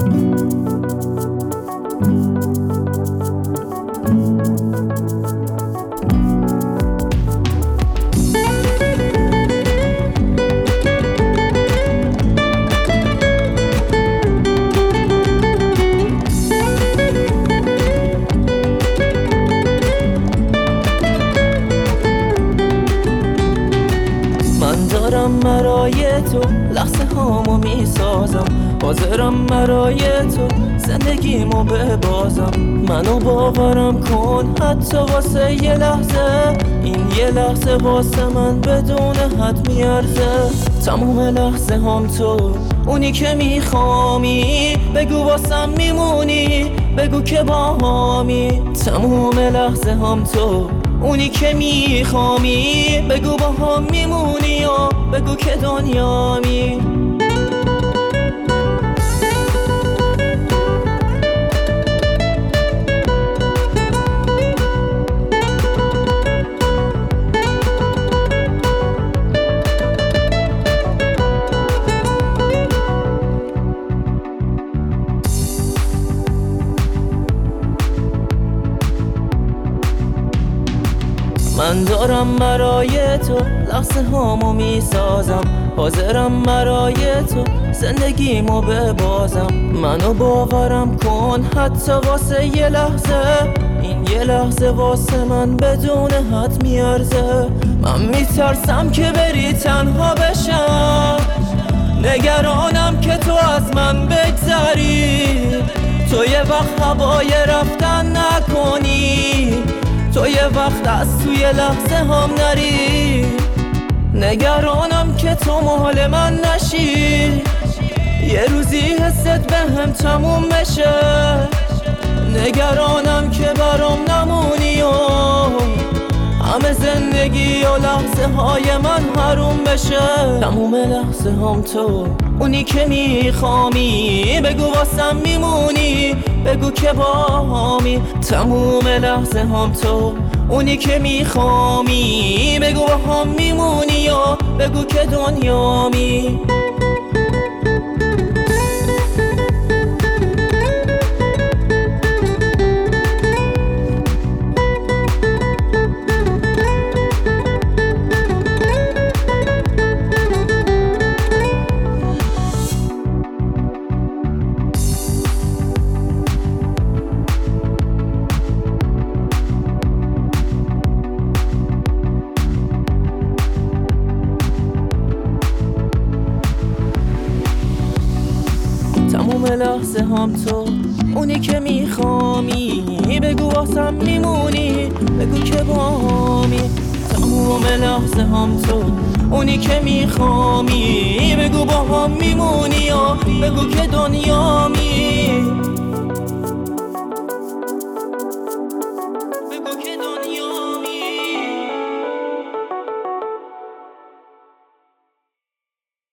برای تو لحظه هامو میسازم، حاضرم برای تو زندگیمو ببازم. منو باورم کن حتی واسه یه لحظه، این یه لحظه واسه من بدون حد میارزه. تموم لحظه هم تو اونی که میخوامی، بگو واسم میمونی، بگو که باهامی. تموم لحظه هم تو اونی که میخوامی، بگو با هم میمونی و بگو که دنیامی. من دارم برای تو لحظه هامو میسازم، حاضرم برای تو زندگیمو ببازم. منو باورم کن حتی واسه یه لحظه، این یه لحظه واسه من بدون حد میارزه. من میترسم که بری تنها بشم، نگرانم که تو از من بگذری، تو یه وقت هوای رفتن نکنی، تو یه وقت از توی لحظه هم نری. نگرانم که تو مال من نشی، یه روزی حست به هم تموم بشه. نگرانم که برام نمونی و همه زندگی و لحظه های من حروم بشه. تموم لحظه هم تو اونی که میخوامی، بگو واسم میمونی، بگو که باهامی. تموم لحظه هم تو اونی که میخوامی، بگو با هم میمونی و بگو که دنیامی. تموم لحظه هم تو اونی که میخوامی، بگو واسم میمونی، بگو که باهامی. تموم لحظه هم تو اونی که میخوامی، بگو با هم میمونی و بگو که دنیامی.